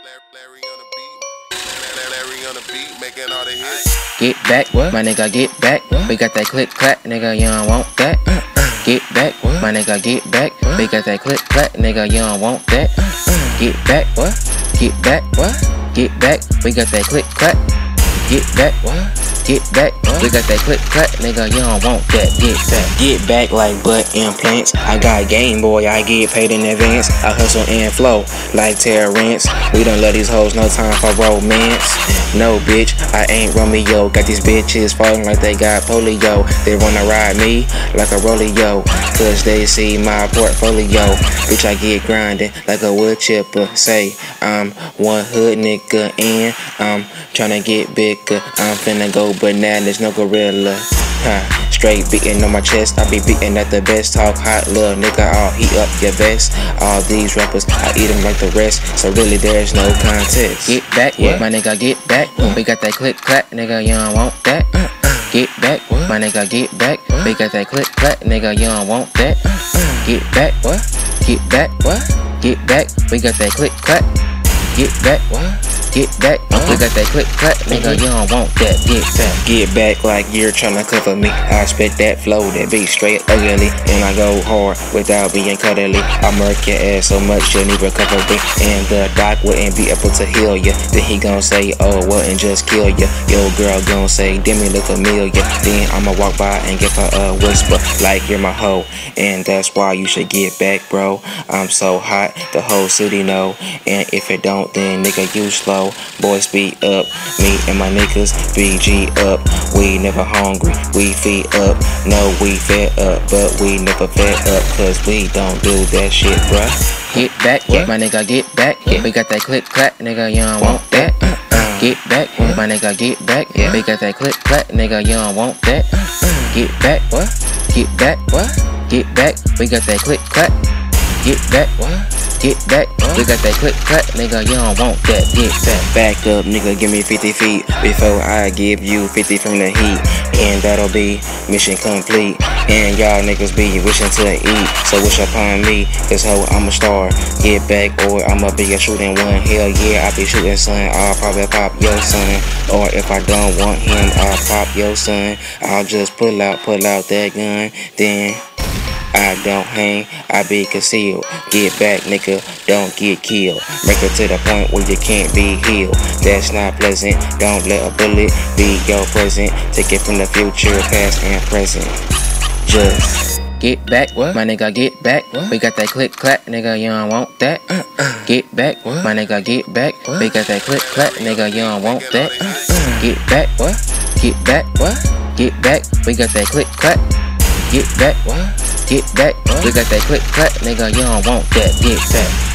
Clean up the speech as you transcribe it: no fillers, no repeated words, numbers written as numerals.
Larry on the beat, making all the hits. Get back, what? My nigga, get back. We got that click clack, nigga, you don't want that. Get back, my nigga, get back. We got that click clack, nigga, you don't want that. Get back, what? Get back, what? Get back, we got that click clack. Get back, what? Get back, we got that click clack, nigga, you don't want that. Get back. Get back like butt implants. I got game, boy, I get paid in advance. I hustle and flow like Terrence. We don't let these hoes, no time for romance. No, bitch, I ain't Romeo. Got these bitches falling like they got polio. They wanna ride me like a rolio, cause they see my portfolio. Bitch, I get grinding like a wood chipper. Say, I'm one hood nigga and I'm tryna get bigger. I'm finna go bananas, no gorilla. Straight beating on my chest, I be beating at the best. Talk hot, little nigga, I'll heat up your vest. All these rappers, I eat them like the rest, so really there's no contest. Get back, yeah, my nigga, get back. We got that click clack, nigga, you don't want that. Get back, my nigga, get back. We got that click clack, nigga, you don't want that. Get back, what? Get back, what? Get back, we got that click clack. Get back, what? Get back, we got that click clack, nigga, you don't want that. Get back. Get back like you're tryna cover me. I spit that flow, that beat straight ugly, and I go hard without being cuddly. I murk your ass so much you need recovery, and the doc wouldn't be able to heal ya. Then he gon' say, oh, wouldn't just kill ya. Your girl gon' say, Demi look familiar. Then I'ma walk by and give her a whisper like you're my hoe, and that's why you should get back, bro. I'm so hot, the whole city know, and if it don't, then nigga you slow. Boys speed up, me and my niggas BG up. We never hungry, we feed up. No, we fed up, but we never fed up, cause we don't do that shit, bruh. Get back, yeah, my nigga, get back. Yeah, we got that click clack, nigga, you don't want that. Get back, my nigga, get back. Yeah, we got that click clack, nigga, you don't want that. Get back, what? Get back, what? Get back, we got that click clack. Get back, what? Get back, we got that click clack, nigga, you don't want that. Get back. Back up, nigga, give me 50 feet before I give you 50 from the heat, and that'll be mission complete. And y'all niggas be wishing to eat, so wish upon me, cause ho, I'm a star. Get back, or I'ma be a shooting one. Hell yeah, I be shooting, son. I'll probably pop your son, or if I don't want him, I'll pop your son. I'll just pull out that gun, then I don't hang, I be concealed. Get back, nigga, don't get killed. Make it to the point where you can't be healed. That's not pleasant, don't let a bullet be your present. Take it from the future, past and present. Just get back, what? My nigga, get back. We got that click clack, nigga, you don't want that. Get back, my nigga, get back. We got that click clack, nigga, you don't want that. Get back, what? Get back, what? Get back, we got that click clack. Get back, what? Get back, we got that click clack, nigga, you don't want that. Get back.